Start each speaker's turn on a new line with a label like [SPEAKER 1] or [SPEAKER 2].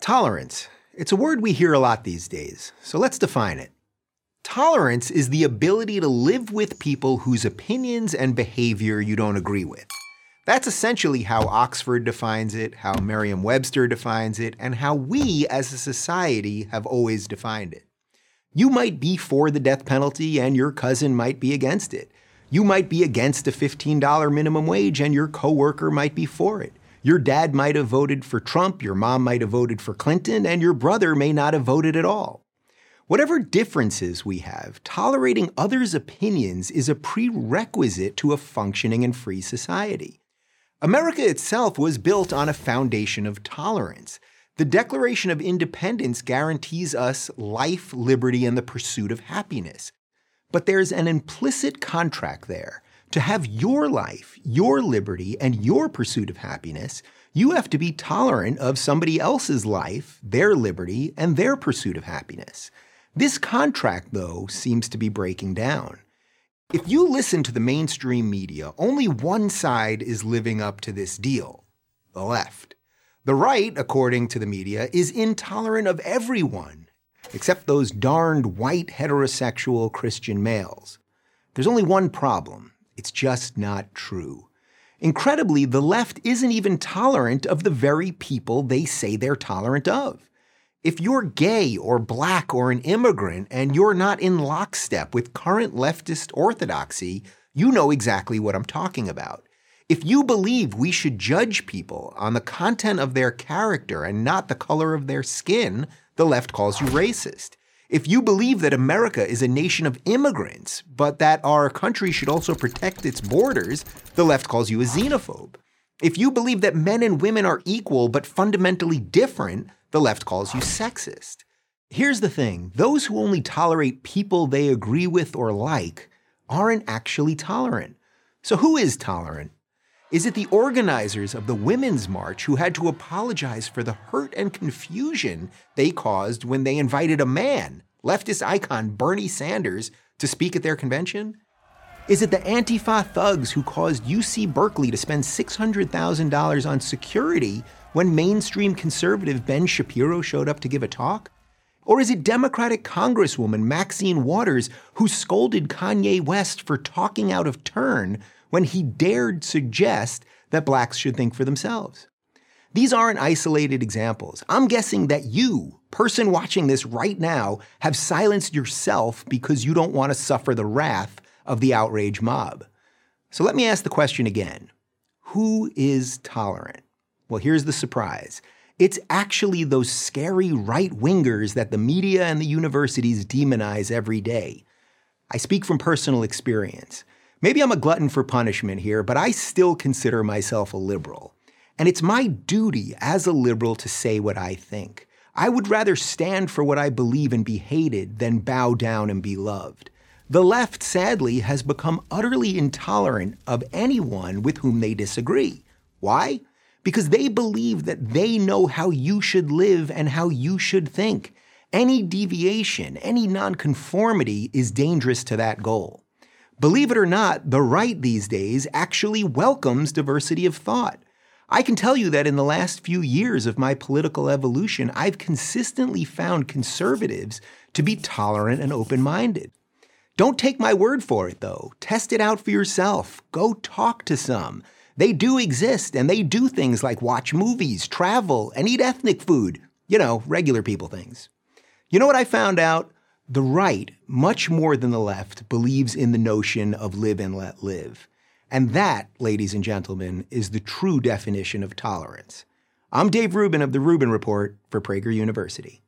[SPEAKER 1] Tolerance. It's a word we hear a lot these days, so let's define it. Tolerance is the ability to live with people whose opinions and behavior you don't agree with. That's essentially how Oxford defines it, how Merriam-Webster defines it, and how we as a society have always defined it. You might be for the death penalty and your cousin might be against it. You might be against a $15 minimum wage and your coworker might be for it. Your dad might have voted for Trump, your mom might have voted for Clinton, and your brother may not have voted at all. Whatever differences we have, tolerating others' opinions is a prerequisite to a functioning and free society. America itself was built on a foundation of tolerance. The Declaration of Independence guarantees us life, liberty, and the pursuit of happiness. But there's an implicit contract there. To have your life, your liberty, and your pursuit of happiness, you have to be tolerant of somebody else's life, their liberty, and their pursuit of happiness. This contract, though, seems to be breaking down. If you listen to the mainstream media, only one side is living up to this deal: the left. The right, according to the media, is intolerant of everyone, except those darned white heterosexual Christian males. There's only one problem. It's just not true. Incredibly, the left isn't even tolerant of the very people they say they're tolerant of. If you're gay or black or an immigrant and you're not in lockstep with current leftist orthodoxy, you know exactly what I'm talking about. If you believe we should judge people on the content of their character and not the color of their skin, the left calls you racist. If you believe that America is a nation of immigrants, but that our country should also protect its borders, the left calls you a xenophobe. If you believe that men and women are equal but fundamentally different, the left calls you sexist. Here's the thing: those who only tolerate people they agree with or like aren't actually tolerant. So who is tolerant? Is it the organizers of the Women's March who had to apologize for the hurt and confusion they caused when they invited a man, leftist icon Bernie Sanders, to speak at their convention? Is it the Antifa thugs who caused UC Berkeley to spend $600,000 on security when mainstream conservative Ben Shapiro showed up to give a talk? Or is it Democratic Congresswoman Maxine Waters who scolded Kanye West for talking out of turn when he dared suggest that blacks should think for themselves? These aren't isolated examples. I'm guessing that you, person watching this right now, have silenced yourself because you don't want to suffer the wrath of the outrage mob. So let me ask the question again. Who is tolerant? Well, here's the surprise. It's actually those scary right-wingers that the media and the universities demonize every day. I speak from personal experience. Maybe I'm a glutton for punishment here, but I still consider myself a liberal. And it's my duty as a liberal to say what I think. I would rather stand for what I believe and be hated than bow down and be loved. The left, sadly, has become utterly intolerant of anyone with whom they disagree. Why? Because they believe that they know how you should live and how you should think. Any deviation, any nonconformity is dangerous to that goal. Believe it or not, the right these days actually welcomes diversity of thought. I can tell you that in the last few years of my political evolution, I've consistently found conservatives to be tolerant and open-minded. Don't take my word for it, though. Test it out for yourself. Go talk to some. They do exist, and they do things like watch movies, travel, and eat ethnic food. You know, regular people things. You know what I found out? The right, much more than the left, believes in the notion of live and let live. And that, ladies and gentlemen, is the true definition of tolerance. I'm Dave Rubin of The Rubin Report for Prager University.